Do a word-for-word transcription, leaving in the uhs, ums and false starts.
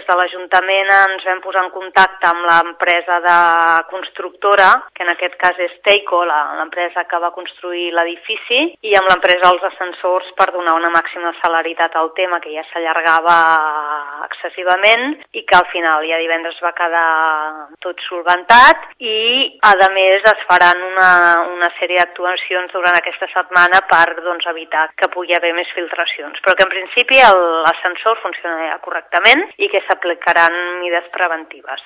de l'Ajuntament ens vam posar en contacte amb l'empresa de constructora, que en aquest cas és Teico, l'empresa que va construir l'edifici, i amb l'empresa dels ascensors per donar una màxima celeritat al tema, que ja s'allargava excessivament i que al final ja divendres va quedar tot solventat i, a més, es faran una, una sèrie d'actuacions durant aquesta setmana per doncs, evitar que pugui haver més filtracions. Però que en principi l'ascensor funcionarà correctament i que s'aplicaran mesures preventives.